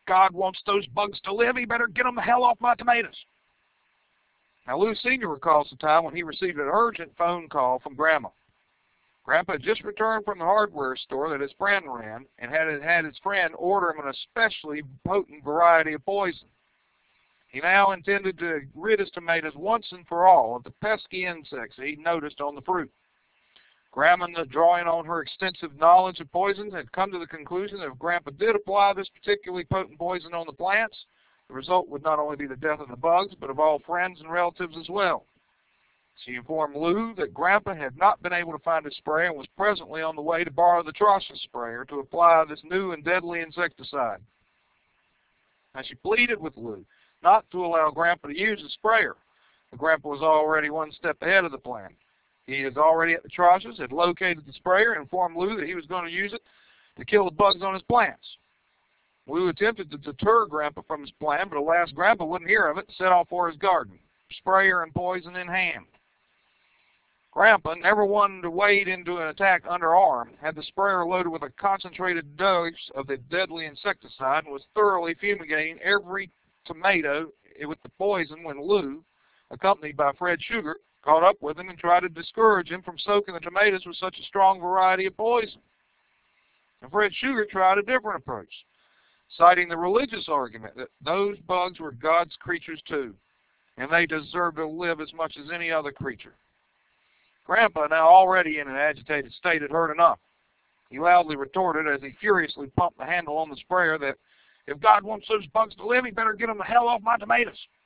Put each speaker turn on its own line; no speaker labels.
God wants those bugs to live, he better get them the hell off my tomatoes. Now, Lou Sr. recalls the time when he received an urgent phone call from Grandma. Grandpa had just returned from the hardware store that his friend ran and had his friend order him an especially potent variety of poison. He now intended to rid his tomatoes once and for all of the pesky insects that he'd noticed on the fruit. Grandma, drawing on her extensive knowledge of poisons, had come to the conclusion that if Grandpa did apply this particularly potent poison on the plants, the result would not only be the death of the bugs, but of all friends and relatives as well. She informed Lou that Grandpa had not been able to find his sprayer and was presently on the way to borrow the Trosha sprayer to apply this new and deadly insecticide. Now she pleaded with Lou not to allow Grandpa to use the sprayer, but Grandpa was already one step ahead of the plan. He was already at the Troshas, had located the sprayer, and informed Lou that he was going to use it to kill the bugs on his plants. Lou attempted to deter Grandpa from his plan, but alas, Grandpa wouldn't hear of it and set off for his garden, sprayer and poison in hand. Grandpa, never one to wade into an attack underarm, had the sprayer loaded with a concentrated dose of the deadly insecticide and was thoroughly fumigating every tomato with the poison when Lou, accompanied by Fred Sugar, caught up with him and tried to discourage him from soaking the tomatoes with such a strong variety of poison. And Fred Sugar tried a different approach, citing the religious argument that those bugs were God's creatures too, and they deserved to live as much as any other creature. Grandpa, now already in an agitated state, had heard enough. He loudly retorted as he furiously pumped the handle on the sprayer that if God wants those bugs to live, he better get them the hell off my tomatoes.